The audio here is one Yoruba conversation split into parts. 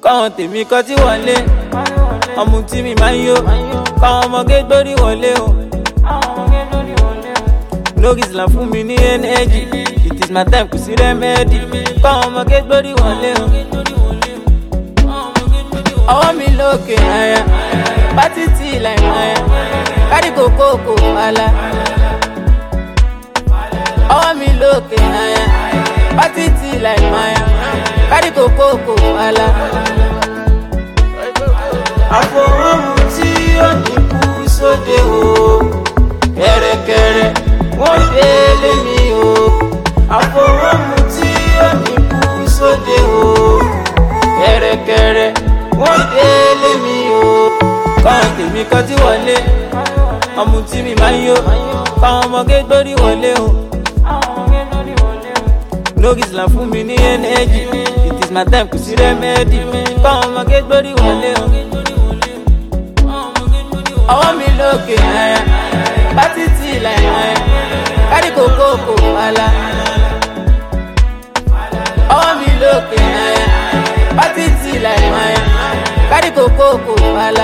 káwọn tèmi kọ́ tí wọlé ọmọ tí mi máa ń yó káwọn ọmọge gbórí wọlé o. No gisla fún mi ní energy, it is my time kò sí rẹ́mẹ́dì káwọn ọmọge gbórí wọlé o. Ọwọ́ mi lókè àyà pátí tí láì máa yà kárí kòkó kò fàlà. Ọwọ́ mi lókè àyà pátí tí láì máa yà kárí kòkó kò fàlà. Àfọwọ́mù tí ó ní kú sóde o kẹ̀rẹ̀kẹ̀rẹ̀ wọ́n fẹ́lẹ́ mi o. Àfọwọ́mù tí ó ní kú sóde o kẹ̀rẹ̀kẹ̀rẹ̀ wọ́n fẹ́lẹ́ mi o. káwọn tèmi kọ́ tí wọlé ọmọ tí mi máa ń yó káwọn ọmọge gbórí wọlé o. No gisla fún mi ní energy, it is my time kò sí rẹ́mẹ́dì káwọn ọmọge gbórí wọlé o. Ọwọ́ mi lókè àyà pátí tí láì máa yà kárí kòkó kò fàlà. Ọwọ́ mi lókè àyà pátí tí láì máa yà kárí kòkó kò fàlà.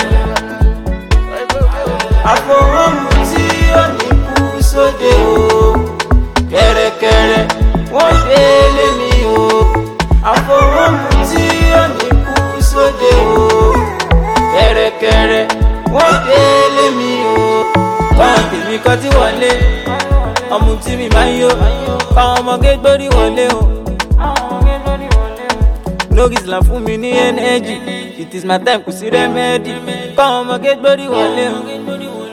Àfọwọ́mù tí ó ní kú sóde o kẹ̀rẹ̀kẹ̀rẹ̀ wọ́n fẹ́lẹ́ mi o. Àfọwọ́mù tí ó ní kú sóde o kẹ̀rẹ̀kẹ̀rẹ̀ wọ́n fẹ́lẹ́ mi o. káwọn tèmi kọ́ tí wọlé ọmọ tí mi máa ń yó káwọn ọmọge gbórí wọlé o. No gisla fún mi ní energy, it is my time kò sí rẹ́mẹ́dì káwọn ọmọge gbórí wọlé o.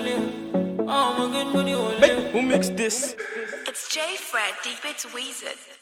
Who mixed this? It's J Fred, Deep It's Weezer.